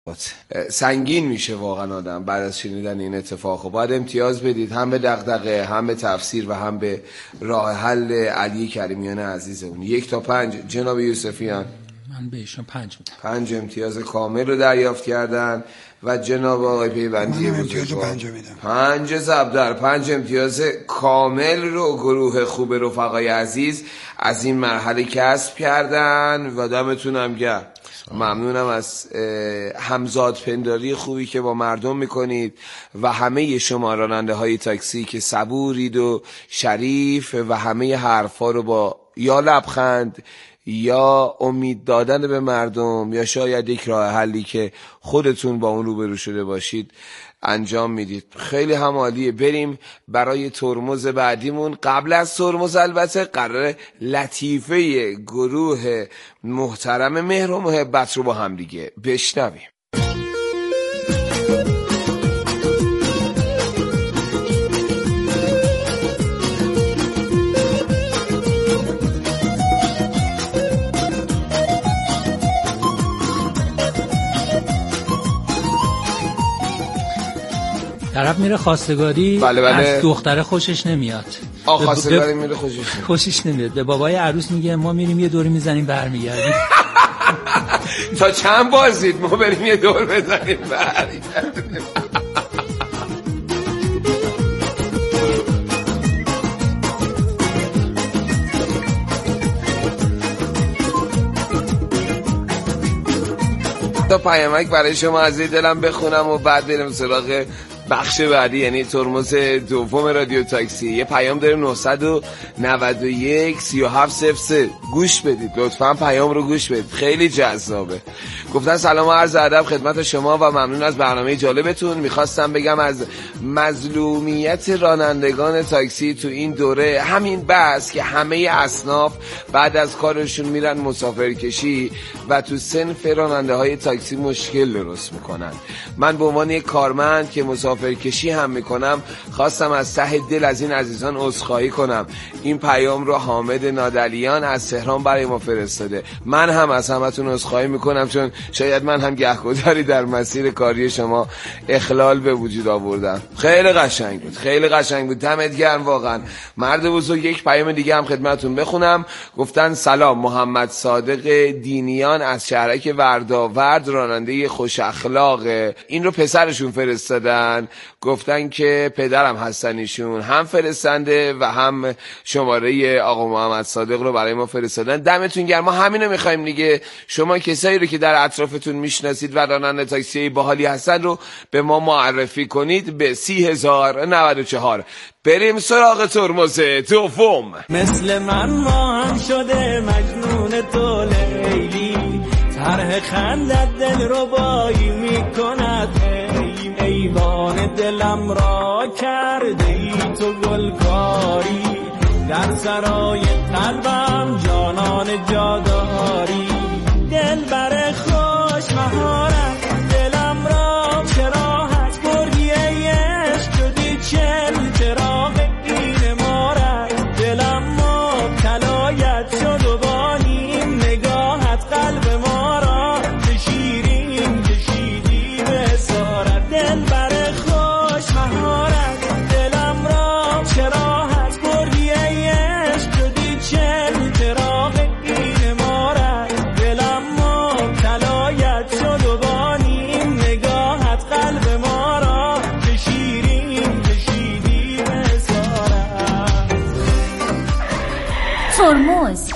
سنگین میشه واقعا آدم بعد از شنیدن این اتفاق. باید امتیاز بدید هم به دغدغه، هم به تفسیر و هم به راه حل علی کریمیان عزیزمون. 1 تا 5 جناب یوسفیان. من به ایشون 5 میدم. 5 امتیاز کامل رو دریافت کردن و جناب آقای پیوندی امتیاز 5 میدم. 5 زبدر 5 امتیاز کامل رو گروه خوب رفقای عزیز از این مرحله کسب کردن و دمتونم گرم. ممنونم از همزاد پنداری خوبی که با مردم میکنید و همه شما راننده های تاکسی که صبورید و شریف و همه حرفا رو با یا لبخند یا امید دادن به مردم یا شاید یک راه حلی که خودتون با اون روبرو شده باشید انجام میدید. خیلی هم عالیه. بریم برای ترمز بعدیمون. قبل از ترمز البته قرار لطیفه گروه محترم مهر و محبت رو با هم دیگه بشنویم. طرف میره خواستگاری. بله. از دختره خوشش نمیاد. خواستگاری میره خوشش نمیاد. به بابای عروس میگه ما میریم یه دوری میزنیم برمیگردیم. تا چند بازید ما بریم یه دور بزنیم برمیگردیم. تا پیامک برای شما از دلم بخونم و بعد بریم سراغ بخش بعدی، یعنی ترمز دوم رادیو تاکسی. یه پیام داریم 991 3703. گوش بدید لطفاً، پیام رو گوش بدید، خیلی جذابه. گفتن سلام و عرض ادب خدمت شما و ممنون از برنامه جالبتون. میخواستم بگم از مظلومیت رانندگان تاکسی تو این دوره همین بس که همه اصناف بعد از کارشون میرن مسافرکشی و تو صنف راننده های تاکسی مشکل درست میکنن. من به عنوان یک کارمند که مسافرکشی هم میکنم خواستم از ته دل از این عزیزان عذرخواهی کنم. این پیام رو حامد نادلیان از تهران برای ما فرستاده. من هم از همتون عذرخواهی میکنم چون شاید من هم گهگداری در مسیر کاری شما اخلال به وجود آوردم. خیلی قشنگ بود، خیلی قشنگ بود، دمت گرم واقعا. مرد بزرگ. یک پیام دیگه هم خدمتتون بخونم. گفتن سلام، محمد صادق دینیان از شهرک ورداورد، راننده خوش اخلاقه. این رو پسرشون فرستادن، گفتن که پدرم هستن ایشون، هم فرستنده و هم شماره آقا محمد صادق رو برای ما فرستادن. دمتون گرم. ما همینو میخوایم دیگه. شما کسایی رو که در اطرافتون میشناسید و راننده تاکسی باحالی هستن رو به ما معرفی کنید به 30,094. بریم سراغ ترمز دوم. مثل من ما هم شده مجنون تو لیلی، طرح خندت دل رو بایی میکند، ایوان دلم را کرده ای تو گلکاری، در سرای قلبم جانان جاداری، دل بر خوش مهارت دلم را چراحت بردی عشق شدی چل چراغ این مارت، دلم مبتلایت شد و با نیم نگاهت قلب ما را به شیرین کشیدی به اسارت، دل بر خوش مهارت دلم را چراحت بردی عشق شدی چل چراغ این مارت، دلم مبتلایت شد و با نیم نگاهت قلب ما را به شیرین کشیدی به اسارت. ترمز.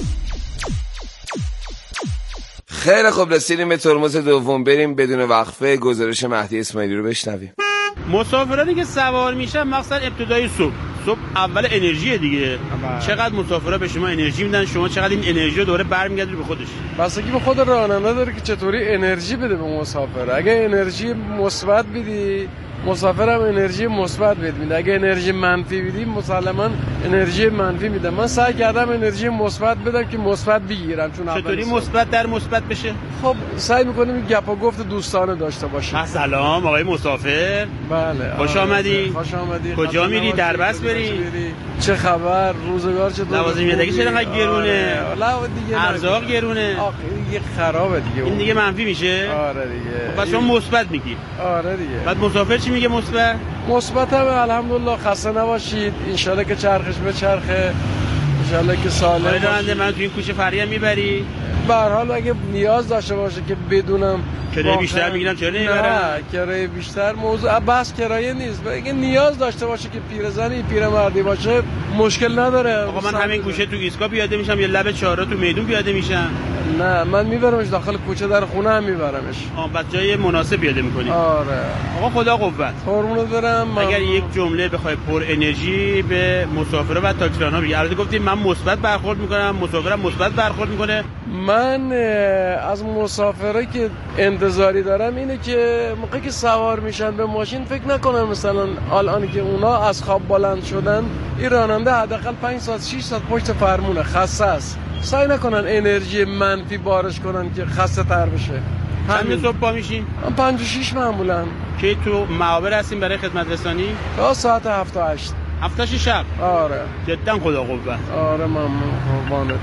خیلی خوب، رسیدیم به ترمز دوم. بریم بدون وقفه گزارش مهدی اسماعیلی رو بشنویم. مسافرانی که سوار میشن مقصد ابتدای صبح اول انرژی دیگه. چقدر مسافرا به شما انرژی میدن، شما چقدر این انرژی رو دوره برمیگردید به خودش؟ بستگی به خود راننده داره که چطوری انرژی بده به مسافر. اگه انرژی مثبت بدی مسافر هم انرژی مثبت بده، اگه انرژی منفی بدی مسلما انرژی منفی میدم. من سعی کردم انرژی مثبت بدم که مثبت بگیرم. چون چطوری مثبت در مثبت بشه؟ خب سعی میکنیم گپ و گفت دوستانه داشته باشیم. سلام آقای مسافر. بله. خوش آمدی. خوش آمدی. کجا میری؟ دربست بری؟ چه خبر؟ روزگار چطور؟ لوازمیدگی چرا انقدر گرونه؟ دیگه ارزاق گرونه. آخه دیگه خرابه دیگه. این دیگه منفی میشه؟ آره دیگه. پس شما مثبت میگی. آره دیگه. بعد مسافر چی میگه مثبت؟ مثبت هم الحمدلله خسته نباشید. ان شاءالله که چرخش به چرخه. ان شاءالله که سالم باشید. راننده من تو این کوچه فریه میبری؟ به هر حال اگه نیاز داشته باشه که بدونم کرایه بیشتر میگیرم چرا نمیبرم؟ نه کرایه بیشتر موضوع بحث کرایه نیست. اگه نیاز داشته باشه که پیرزنی پیرمردی باشه مشکل نداره. آقا من همین کوچه تو ایسکا پیاده میشم یا لب چهارراه تو میدون پیاده میشم. نه من میبرمش داخل کوچه در خونه هم میبرمش. بعد جای مناسب پیاده میکنی. آره. آقا خدا قوت. قربونت برم. اگر یک جمله بخوای پر انرژی به مسافرا و تاکسیران‌ها بگی. البته گفتیم من مثبت برخورد میکنم، مسافرم مثبت برخورد میکنه. من از مسافرایی که انتظاری دارم اینه که موقعی که سوار میشن به ماشین فکر نکنن مثلا الان که اونا از خواب بلند شدن، این راننده حداقل 5 ساعت 6 ساعت پشت فرمونه، خسته است. سعی نکنن انرژی منفی بارش کنن که خسته تر بشه. چند صبح پا میشین؟ 5 و 6 معمولا. که تو معابر هستیم برای خدمت رسانی؟ تا ساعت 7 و 8. 7 شب؟ آره. جدا خدا قوت. آره ممنون قربانت.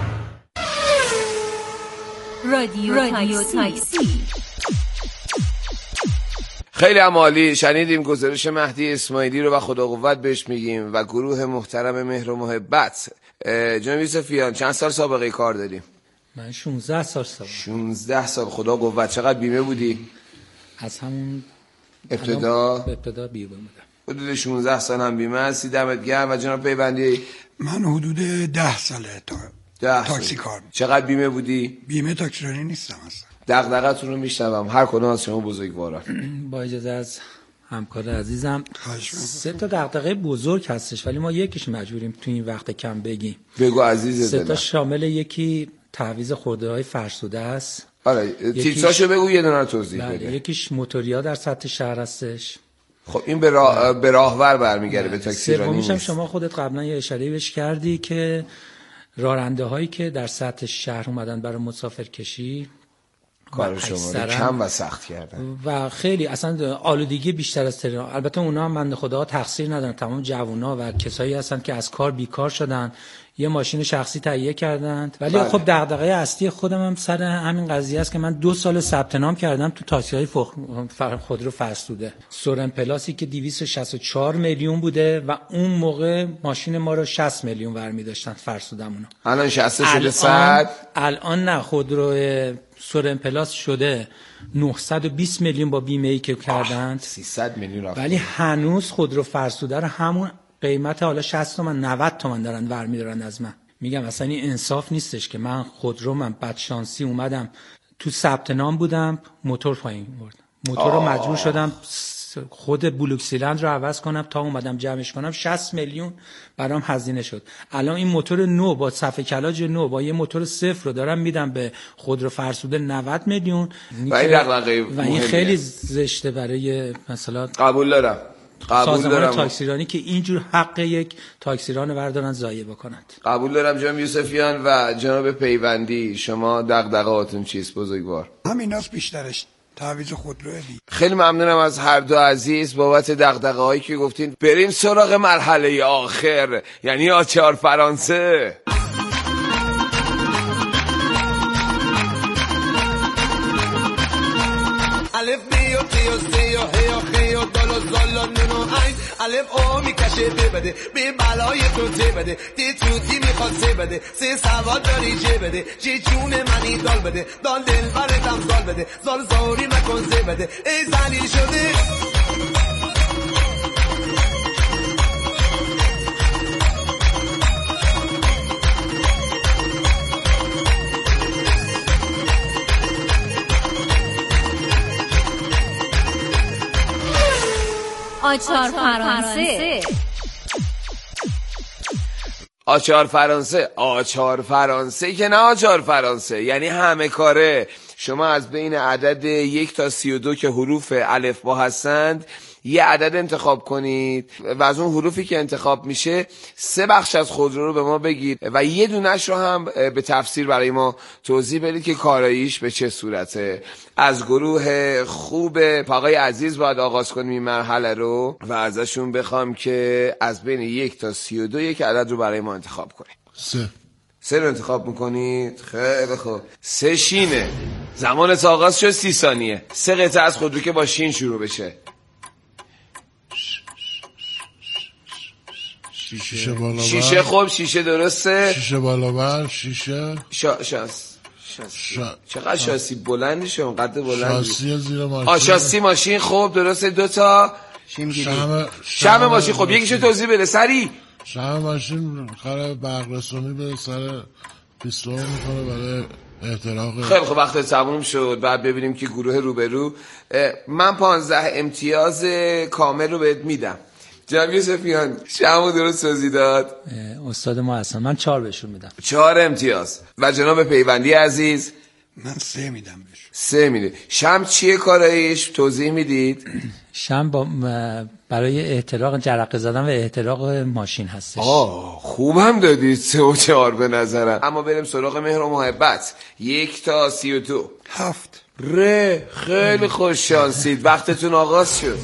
رادیو تاکسی. خیلی عالی. شنیدیم گزارش مهدی اسماعیلی رو و خدا قوت بهش میگیم و گروه محترم مهر و محبت. جناب یوسفیان چند سال سابقه کار داریم؟ من 16 سال سابقه. 16 سال. خدا قوت. چقدر بیمه بودی؟ از همون ابتدا بیمه بودم. حدود 16 سال هم بیمه هستی. دمت گرم. و جناب پیوندی؟ من حدود 10 ساله تاکسی کار میکنم. چقدر بیمه بودی؟ بیمه تاکسیرانی نیستم اصلا. دغدغه‌تون رو میشنوم هر کدوم از شما بزرگواران. با اجازه از همکار عزیزم 3 تا دغدغه بزرگ هستش ولی ما یکیش مجبوریم تو این وقت کم بگیم. بگو عزیز دلم. 3 تا شامل یکی تعویض خودروهای فرسوده است. آره تیتراشو بگو یه دونه رو توضیح بده. یکیش موتوریا در سطح شهر هستش. خب این به راهور برمیگرده به تاکسیرانی نیست. سومیش هم شما خودت قبلا یه اشاره بهش کردی که راننده هایی که در سطح شهر اومدن برای مسافر کشی کار شما رو کم و سخت کردن و خیلی اصلا آلودگی بیشتر از تهران. البته اونا هم بنده خدا تقصیر ندارن، تمام جوونا و کسایی هستن که از کار بیکار شدن یه ماشین شخصی تهیه کردند. ولی بله. خب دغدغه اصلی خودم هم سر همین قضیه است که من 2 سال ثبت نام کردم تو تاکسی‌های خودرو فرسوده. سورن پلاسی که 264 میلیون بوده و اون موقع ماشین ما رو 60 میلیون برمی داشتن فرسودمونو. الان 60 شده 100. الان نه، خودرو سورن پلاس شده 920 میلیون با بیمه‌ای که کردند. 300 میلیون رفت. ولی هنوز خودرو فرسوده رو همون قیمت حالا 60 تومن 90 تومن دارن برمی‌دارن از من. میگم اصلا این انصاف نیستش که من بد شانسی اومدم تو ثبت نام بودم موتور پایین بردم. موتور رو مجبور شدم خود بلوک سیلندر رو عوض کنم تا اومدم جمعش کنم 60 میلیون برام هزینه شد. الان این موتور نو با صفحه کلاج نو با یه موتور صفر رو دارم میدم به خودرو فرسوده 90 میلیون و این دغدغه و این خیلی زشته برای مثلا قبول دارم سازمان تاکسیرانی که اینجور حق یک تاکسیران بردارن ضایع بکنند. قبول دارم جناب یوسفیان. و جناب پیوندی شما دغدغه‌هاتون چیست بزرگوار؟ همیناست بیشترش، تعویض خودروه دیگه. خیلی ممنونم از هر دو عزیز بابت دغدغه‌هایی که گفتین. بریم سراغ مرحله آخر، یعنی آچار فرانسه. الف بیو تیو سیو هیو خیو دلو زلو نونو این الف او میکشه ببده بی بلای تو تی بده تی توتی میخواد سی بده سی سواد داری جه بده جی جون منی دال بده دال دل برتم زال بده زال زاری مکن زی بده ای زلیل شده آچار فرانسه. آچار فرانسه که نه آچار فرانسه، یعنی همه کاره. شما از بین عدد 1 تا 32 که حروف الفبا هستند یه عدد انتخاب کنید و از اون حروفی که انتخاب میشه 3 بخش از خودرو رو به ما بگید و یه دونش رو هم به تفسیر برای ما توضیح بدید که کاراییش به چه صورته. از گروه خوب آقای عزیز باید آغاز کنیم این مرحله رو و ازشون بخوام که از بین 1 تا 32 یک عدد رو برای ما انتخاب کنید. 3 رو انتخاب میکنید. خیلی خوب. 3 شینه. زمانت آغاز شد 30 ثانیه. 3 قطعه از خودرو که با شین شروع بشه. شیشه خوب، شیشه درسته. شیشه بالا شیشه چقدر شاسی بلندی شما، قد بلندی. شاسی زیر ماشین. شاسی ماشین خوب درسته. 2 تا شمع ماشین خوب. یکیشو توضیح بده سری. شمع ماشین خراب برق رسونی به سر پیستون میکنه برای احتراق. خیلی خوب وقت تموم شد. بعد ببینیم که گروه روبرو. من 15 امتیاز کامل رو بهت میدم. جناب یوسفیان شمو درست توضیح داد. استاد ما هستن. من 4 بهشون میدم. 4 امتیاز. و جناب پیوندی عزیز من 3 میدم بهشون. 3 میده. شم چیه کارایش توضیح میدید؟ شم برای احتراق جرقه زدن و احتراق ماشین هستش. خوبم دادید 3 و 4 به نظرم. اما بریم سراغ مهر و محبت. 1 تا 32. 7. خیلی خوش شانسید. وقتتون آغاز شد.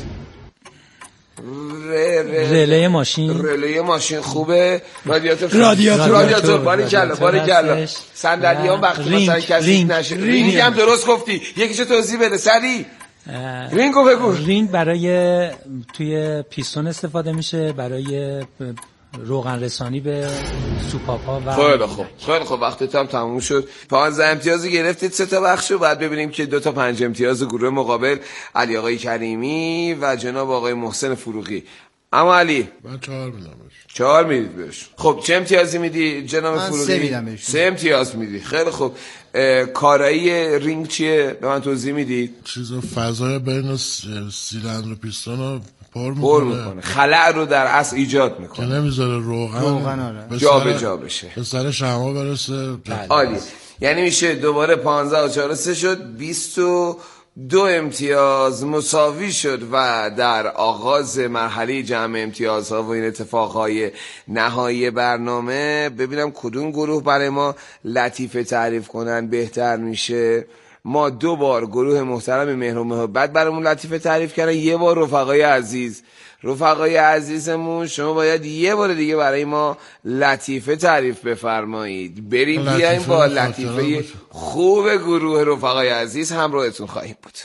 رله ماشین خوبه. رادیاتور باریکلا. صندلی هم وقتی مثلا کسی نشه. رینگ هم درست گفتی. یکیشو توضیح بده سری. رینگو بگو. رینگ برای توی پیستون استفاده میشه برای روغن رسانی به سوپاپا و خیلی خوب وقتت هم تموم شد. 15 امتیازی گرفتید. 3 تا بخشو بعد ببینیم که 2 تا 5 امتیاز گروه مقابل علی آقای کریمی و جناب آقای محسن فروغی. اما علی من 4 میدم. 4 میدید بهش. خب چه امتیازی میدی جناب فروغی؟ 3 میدم بهش. 3 امتیاز میدی. خیلی خوب. کارایی رینگ چیه؟ به من توضیح میدید؟ چیزا فضای بین سیلندر و پیستون رو پر میکنه. خلأ رو در اصل ایجاد میکنه که نمیذاره روغن جا بشه به سر شمع برسه. عالی. یعنی میشه دوباره 15 و 4 3 شد 22 امتیاز مساوی شد و در آغاز مرحله جمع امتیازها و این اتفاقهای نهایی برنامه ببینم کدوم گروه برای ما لطیفه تعریف کنن بهتر میشه. ما 2 بار گروه محترم مهر و محبت برامون لطیفه تعریف کردن. 1 بار رفقای عزیزمون شما باید 1 بار دیگه برای ما لطیفه تعریف بفرمایید. بریم بیایم با لطیفه خوب گروه رفقای عزیز همراهتون خواهیم بود.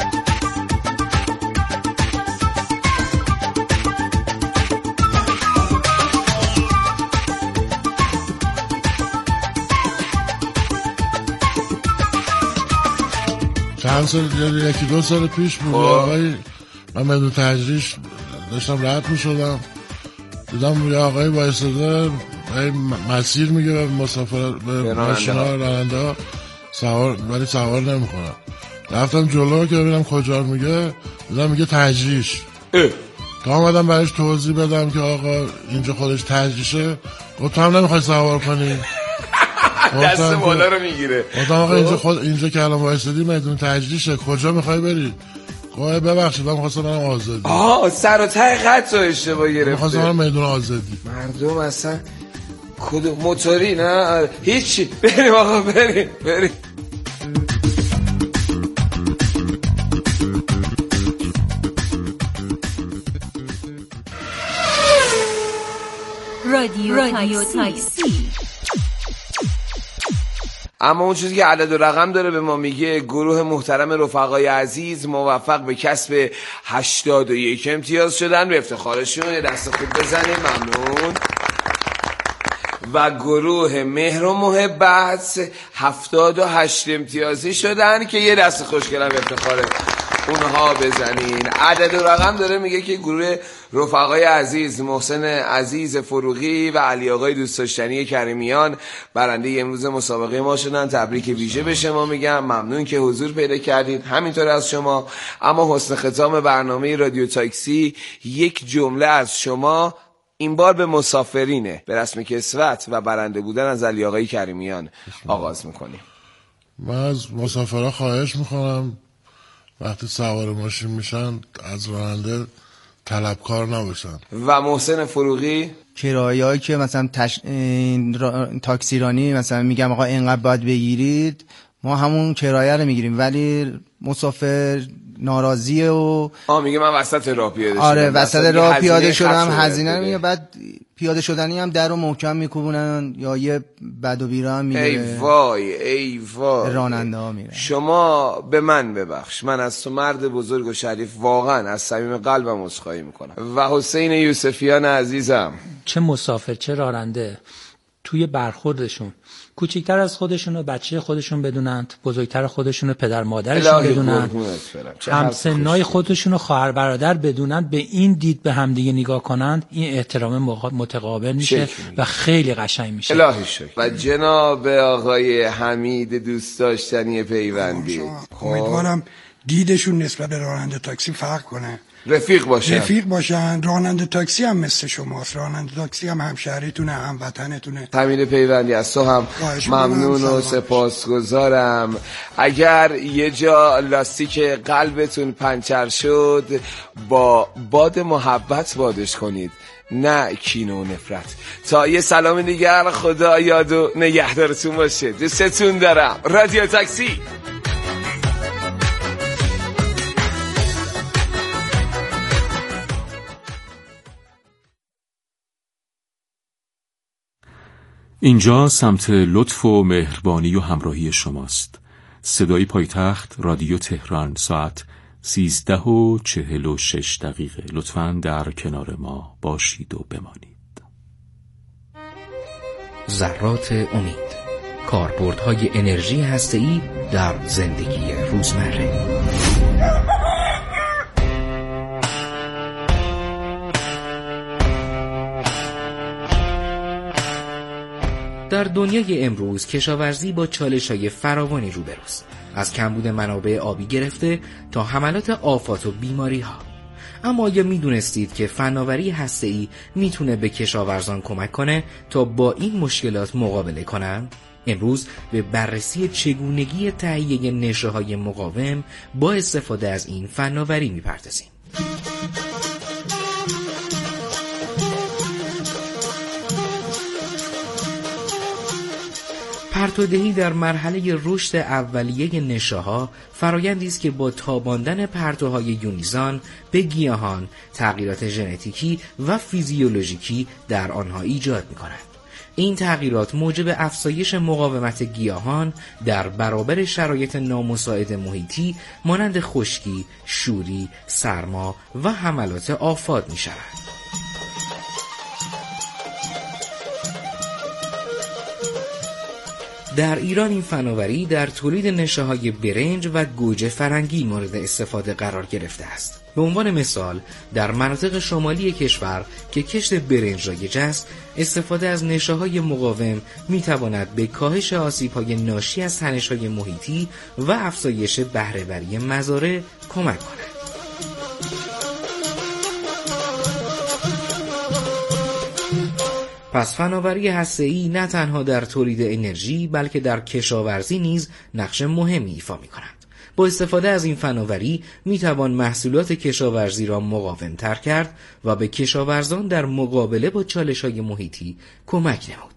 چند سال 1-2 سال پیش بود آقای من بدون تجریش داشتم رد می شدم دیدم یه آقای بایستاده مسیر میگه به مسافر به ماشین ها راننده ها ولی سوار نمی کنم. رفتم جلو که ببینم کجا میگه دیدم میگه تجریش. تا آمدم برایش توضیح بدم که آقا اینجا خودش تجریشه و تو هم نمیخوای سوار کنی. دست بالا رو میگیره. آقا اینجا که الان بایستادی میدون تجریشه کجا میخوای بری؟ ببخشید من خواستم برم آزادی. سر و ته خط رو اشتباه گرفته. میخواستم برم میدون آزادی. مردم اصلا کدوم موتوری نه هیچی. بریم آقا بریم. رادیو تاکسی. اما اون چیزی که عدد و رقم داره به ما میگه گروه محترم رفقای عزیز موفق به کسب 81 امتیاز شدن. به افتخارشون دست خوب بزنیم. ممنون. و گروه مهر و محبت 78 امتیازی شدن که یه دست خوشگلم به افتخار اونها بزنین. عدد و رقم داره میگه که گروه رفقای عزیز محسن عزیز فروغی و علی آقای دوست داشتنی کریمیان برنده امروز مسابقه ما شدن. تبریک ویژه به شما میگم. ممنون که حضور پیدا کردید. همینطور از شما. اما حسن ختام برنامه رادیو تاکسی یک جمله از شما این بار به مسافرینه. به رسم کسوت و برنده بودن از علی آقای کریمیان آغاز میکنیم. من از مسافرها خواهش میکنم وقتی سوار ماشین میشن از راننده طلبکار نباشن. و محسن فروغی کرایه‌ای که مثلا تاکسیرانی مثلا میگم آقا اینقدر باید بگیرید، ما همون کرایه رو میگیریم، ولی مسافر ناراضیه و میگه من وسط راه پیاده شدم. آره وسط راه پیاده شدم، هزینه رو میگه، بعد پیاده شدنی هم در رو محکم میکوبونن یا یه بد و بیرا هم میگه. ای وای راننده ها میره. شما به من ببخش، من از تو مرد بزرگ و شریف واقعا از صمیم قلبم عذرخواهی میکنم. و حسین یوسفیان عزیزم، چه مسافر چه راننده توی برخوردشون کوچیکتر از خودشون و بچه خودشون بدونند، بزرگتر خودشون و پدر مادرشون بدونند، همسنای خودشون و خواهر برادر بدونند، به این دید به همدیگه نگاه کنند، این احترام متقابل میشه و خیلی قشنگ میشه. الهی شکر. و جناب آقای حمید دوست داشتنی پیوندی، امیدوارم دیدشون نسبت به راننده تاکسی فرق کنه، رفیق باشن. راننده تاکسی هم مثل شماست، راننده تاکسی هم همشهریتونه، هم وطنتونه. حمید پیوندی از تو هم ممنون و سپاسگزارم. اگر یه جا لاستیک قلبتون پنچر شد، با باد محبت بادش کنید، نه کین و نفرت. تا یه سلام دیگر، خدا یاد و نگهدارتون باشه، دوستتون دارم. رادیو تاکسی. اینجا سمت لطف و مهربانی و همراهی شماست. صدای پایتخت، رادیو تهران، ساعت 13:46. لطفاً در کنار ما باشید و بمانید. ذرات امید، کاربردهای انرژی هسته‌ای در زندگی روزمره. در دنیای امروز کشاورزی با چالش‌های فراوانی روبروست، از کمبود منابع آبی گرفته تا حملات آفات و بیماری‌ها. اما آیا می‌دونستید که فناوری هسته‌ای میتونه به کشاورزان کمک کنه تا با این مشکلات مقابله کنن؟ امروز به بررسی چگونگی تهیه نشه‌های مقاوم با استفاده از این فناوری می‌پردازیم. پرتودهی در مرحله رشد اولیه نشه‌ها فرآیندی است که با تاباندن پرتوهای یونیزان به گیاهان تغییرات ژنتیکی و فیزیولوژیکی در آنها ایجاد می‌کند. این تغییرات موجب افزایش مقاومت گیاهان در برابر شرایط نامساعد محیطی مانند خشکی، شوری، سرما و حملات آفات می‌شود. در ایران این فناوری در تولید نشه‌های برنج و گوجه فرنگی مورد استفاده قرار گرفته است. به عنوان مثال در مناطق شمالی کشور که کشت برنج رایج است، استفاده از نشه‌های مقاوم می‌تواند به کاهش آسیب‌های ناشی از تنش‌های محیطی و افزایش بهره‌وری مزارع کمک کند. پس فناوری هسته‌ای نه تنها در تولید انرژی بلکه در کشاورزی نیز نقش مهمی ایفا می‌کند. با استفاده از این فناوری می‌توان محصولات کشاورزی را مقاوم‌تر کرد و به کشاورزان در مقابله با چالش‌های محیطی کمک نمود.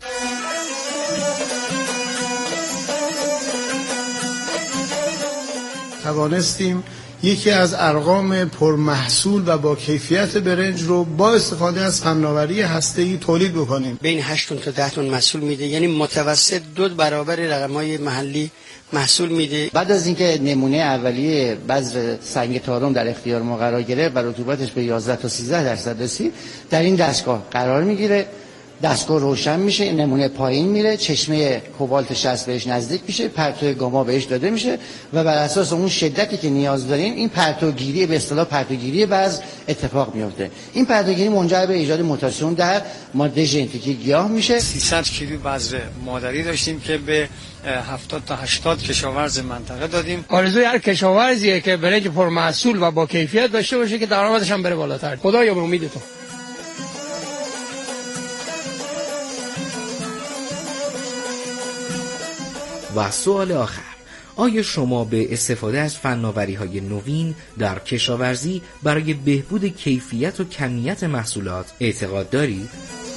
توانستیم یکی از ارقام پرمحصول و با کیفیت برنج رو با استفاده از فناوری هسته‌ای تولید بکنیم. بین 8 تا 10 تن محصول میده، یعنی متوسط 2 برابر رقم‌های محلی محصول میده. بعد از اینکه نمونه اولیه بذر سنگ تارم در اختیار ما قرار گرفت و رطوبتش به 11 تا 13% رسید، در این دستگاه قرار میگیره. دستگاه روشن میشه، این نمونه پایین میره، چشمه کوبالت 60 بهش نزدیک میشه، پرتو گاما بهش داده میشه و بر اساس اون شدتی که نیاز داریم این پرتوگیری به اصطلاح پرتوگیری بذر اتفاق میفته. این پرتوگیری منجر به ایجاد موتاسیون در ماده ژنتیکی گیاه میشه. 300 کیلو بذر مادری داشتیم که به 70 تا 80 کشاورز منطقه دادیم. آرزوی هر کشاورزیه که برنج پرمحصول و با کیفیت داشته باشه که درآمدش هم بره بالاتر. خدایا به امید تو. و سوال آخر، آیا شما به استفاده از فناوری‌های نوین در کشاورزی برای بهبود کیفیت و کمیت محصولات اعتقاد دارید؟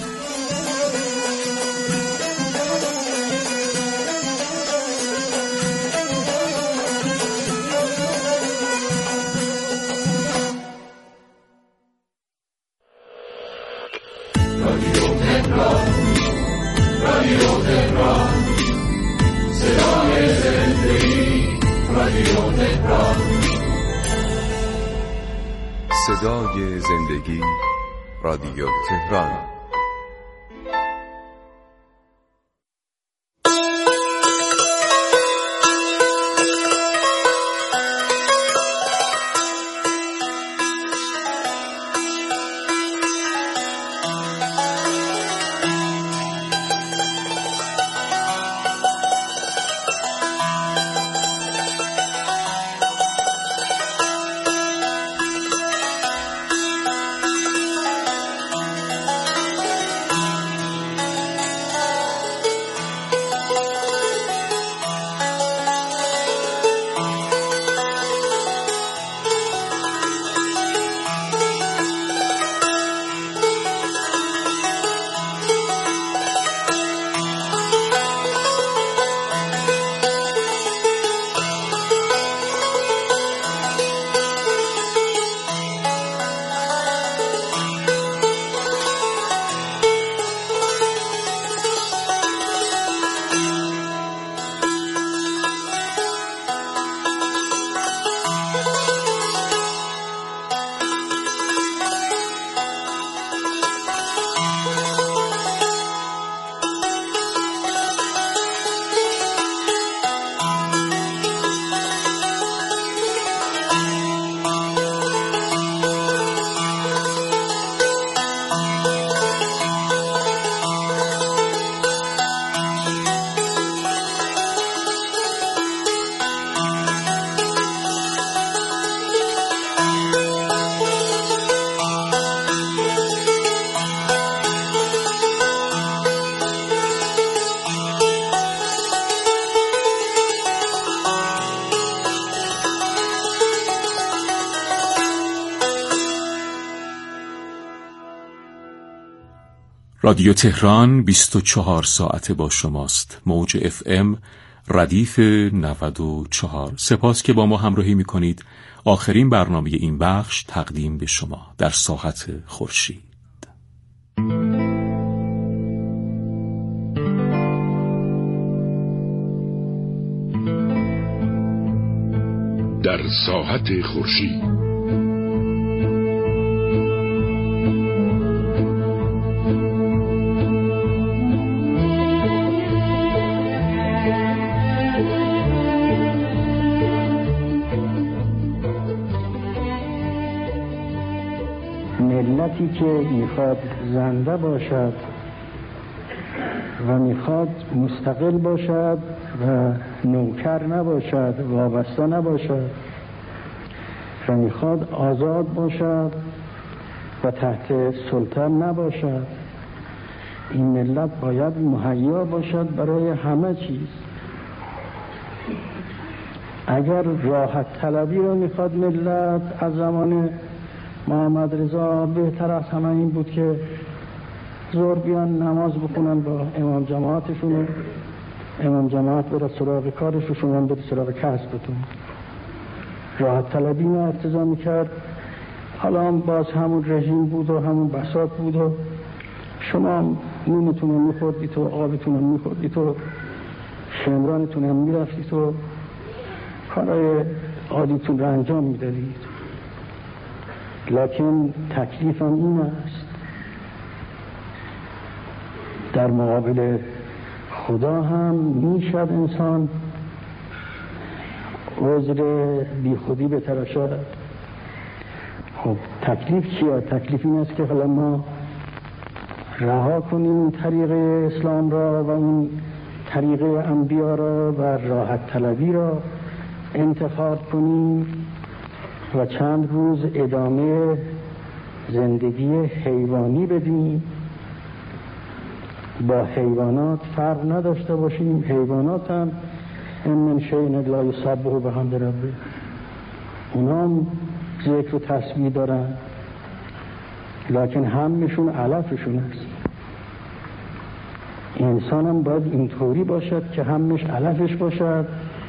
صدای زندگی، رادیو تهران. رادیو تهران 24 ساعته با شماست. موج FM ردیف 94. سپاس که با ما همراهی می‌کنید. آخرین برنامه این بخش تقدیم به شما در ساحت خورشید. در ساحت خورشید ملتی که میخواد زنده باشد و میخواد مستقل باشد و نوکر نباشد، وابسته نباشد و میخواد آزاد باشد و تحت سلطه نباشد، این ملت باید مهیا باشد برای همه چیز. اگر راحت طلبی رو میخواد ملت، از زمان محمد رضا بهتر از همه این بود که زور بیان نماز بخونن با امام جماعتشون، امام جماعت بره سراغ کارش و شما بره سراغ کسبتون. راحت طلبی نه ارتضا میکرد. حالا هم باز همون رژیم بود و همون بساط بود و شما نونتون هم میخوردید و آبتون هم میخوردید و شمرانتون هم میرفتید و کارهای عادیتون رو انجام میدادید. لکن تکلیفم این است، در مقابل خدا هم میشد انسان عذر بی خودی بتراشد. خب تکلیف چیه؟ تکلیف این است که حالا ما رها کنیم طریق اسلام را و اون طریق انبیا را و راحت طلبی را انتخاب کنیم و چند روز ادامه زندگی حیوانی بدیم، با حیوانات فرق نداشته باشیم. حیوانات هم ان من شیء الا یسبح بحمد ربه. اونا هم ذکر و تسبیح دارن لکن همشون علفشون هست. انسان هم باید اینطوری باشد که همش علفش باشد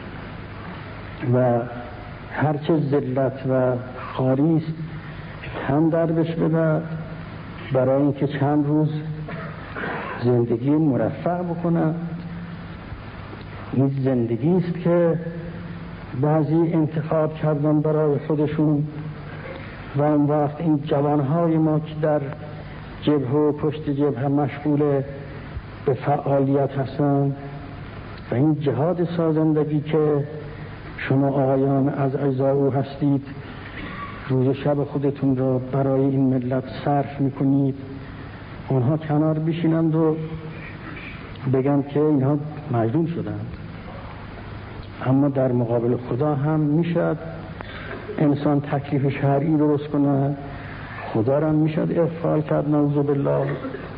و هرچه ذلت و خاریست هم دربش بده برای اینکه چند روز زندگی مرفع بکنه. این زندگی است که بعضی انتخاب کردن برای خودشون و اون وقت این جوانهای ما که در جبهه و پشت جبهه مشغول به فعالیت هستند و این جهاد سازندگی که شما آقایان از اعضا او هستید روز و شب خودتون را برای این ملت صرف میکنید، اونها کنار بشینند و بگن که اینها مجنون شدند. اما در مقابل خدا هم میشد انسان تکلیف شرعی درست کنه، خدا را میشد اغفال کرد، نعوذ بالله.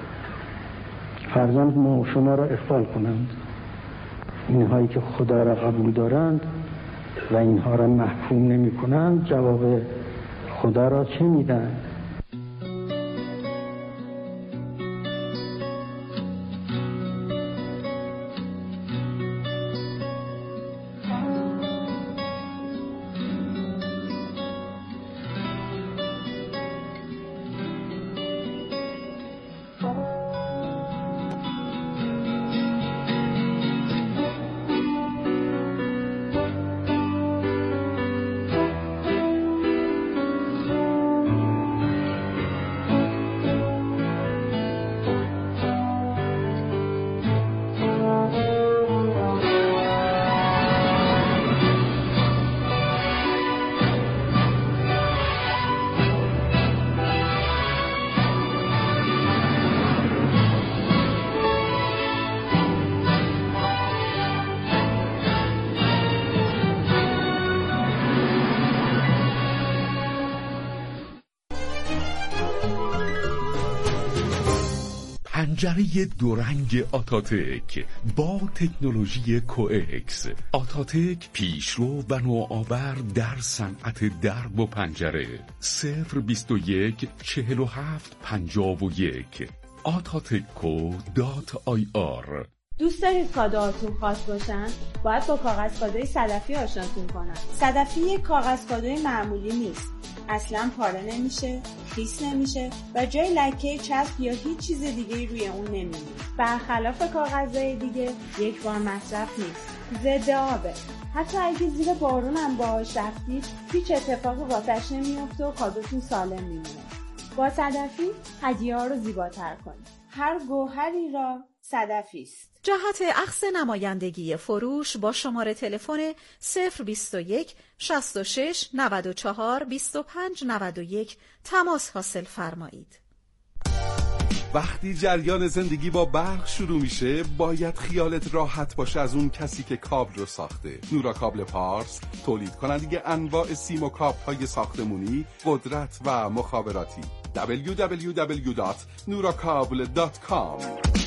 فرزند ما شما را اغفال کنند، اینهایی که خدا را قبول دارند و اینها را محکوم نمی کنند جواب خدا را چه میدن؟ پنجره دورنگ آتاتک با تکنولوژی کوئکس. آتاتک پیشرو و نوآور در صنعت درب و پنجره. 021 47 51 atatekco.ir. دوست دارید کادوهاتون خاص باشن؟ باید با کاغذ کادوی صدفی آشناتون کنن. صدفی یک کاغذ کادوی معمولی نیست. اصلا پاره نمیشه، خیس نمیشه و جای لکه، چسب یا هیچ چیز دیگه روی اون نمیمونه. برخلاف کاغذهای دیگه یک بار مصرف نیست، ضد آبه. حتی اگه زیر بارون هم باهاش رفتید هیچ اتفاقی واسش نمیفته و کادوتون سالم میمونه. با صدفی هدیه‌ها رو زیباتر کنید. هر گوهری را صدفی است. جهت اخذ نمایندگی فروش با شماره تلفن 021 66 94 25 91 تماس حاصل فرمایید. وقتی جریان زندگی با برق شروع میشه باید خیالت راحت باشه از اون کسی که کابل رو ساخته. نورا کابل پارس تولید کننده انواع سیم و کابل های ساختمونی، قدرت و مخابراتی. www.nurakabel.com.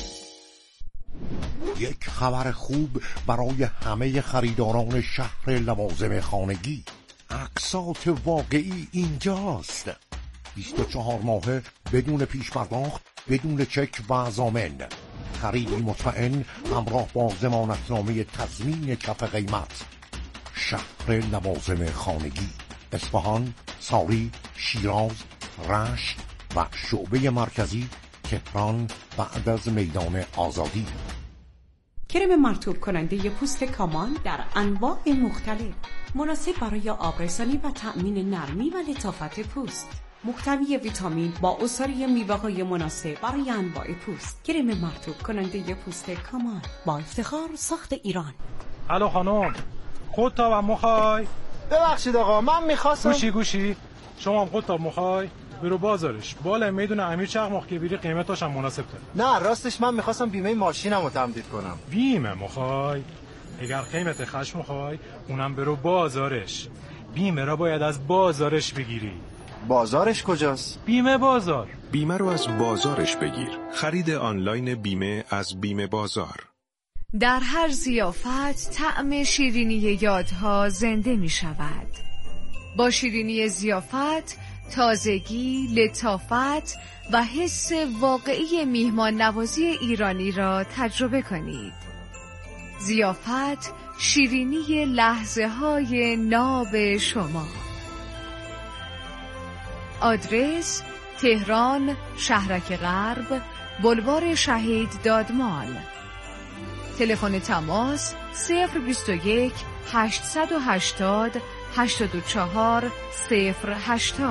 یک خبر خوب برای همه خریداران شهر لوازم خانگی. اقساط واقعی اینجاست. 24 ماهه بدون پیش پرداخت، بدون چک و ضامن. خریدی مطمئن همراه با ضمانتنامه تضمین کف قیمت. شهر لوازم خانگی، اصفهان، ساری، شیراز، رشت و شعبه مرکزی تهران بعد از میدان آزادی. کرم مرطوب کننده پوست کامان در انواع مختلف، مناسب برای آبرسانی و تأمین نرمی و لطافت پوست. محتوی ویتامین با عصاره میوه‌های مناسب برای انواع پوست. کرم مرطوب کننده پوست کامان با افتخار ساخت ایران. الو خانم، خودتاب میخوای؟ ببخشید آقا، من میخواستم. گوشی شما هم خودتاب میخوای؟ برو بازارش، بالا میدون امیر چقماق که بیری قیمتاش هم مناسب تره. نه راستش من میخواستم بیمه ماشینمو تمدید کنم. بیمه میخوای؟ اگر قیمت خشم میخوای اونم برو بازارش. بیمه را باید از بازارش بگیری. بازارش کجاست؟ بیمه بازار. بیمه رو از بازارش بگیر. خرید آنلاین بیمه از بیمه بازار. در هر ضیافت طعم شیرینی یادها زنده می شود. با شیرینی ضیافت تازگی، لطافت و حس واقعی میهمان نوازی ایرانی را تجربه کنید. ضیافت، شیرینی لحظه های ناب شما. آدرس: تهران، شهرک غرب، بلوار شهید دادمان. تلفن تماس 021 880 84 080.